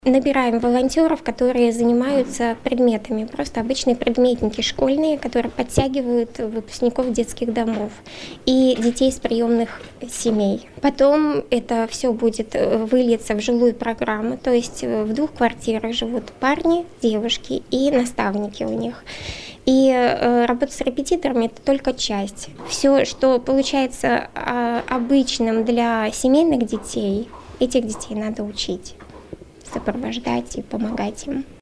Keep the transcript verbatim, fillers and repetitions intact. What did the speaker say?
Набираем волонтеров, которые занимаются предметами, просто обычные предметники школьные, которые подтягивают выпускников детских домов и детей из приемных семей. Потом это все будет выльется в жилую программу, то есть в двух квартирах живут парни, девушки и наставники у них. И э, работа с репетиторами – это только часть. Все, что получается э, обычным для семейных детей, этих детей надо учить, сопровождать и помогать им.